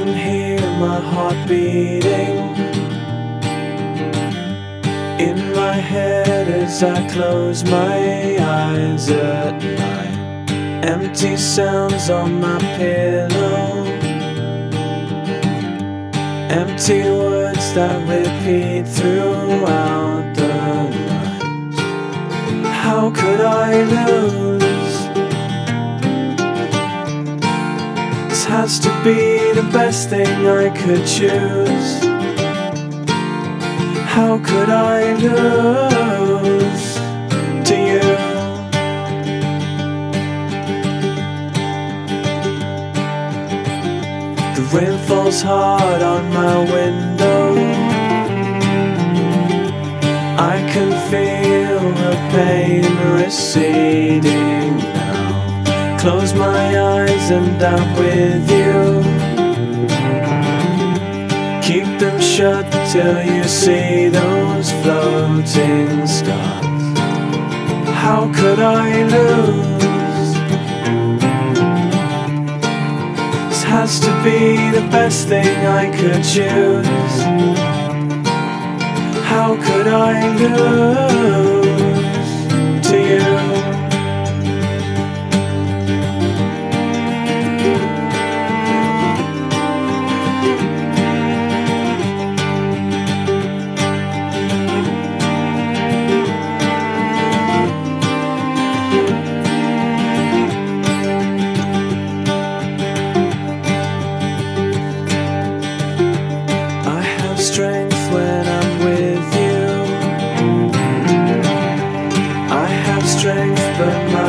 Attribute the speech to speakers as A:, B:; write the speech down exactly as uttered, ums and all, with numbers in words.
A: can hear my heart beating in my head as I close my eyes at night. Empty sounds on my pillow, empty words that repeat throughout the night. How could I lose? This has to be the best thing I could choose. How could I lose to you? The rain falls hard on my window. I can feel the pain receding now. Close my eyes and I'm with you. Keep them shut till you see those floating stars. How could I lose? This has to be the best thing I could choose. How could I lose to you? Strength when I'm with you. I have strength, but my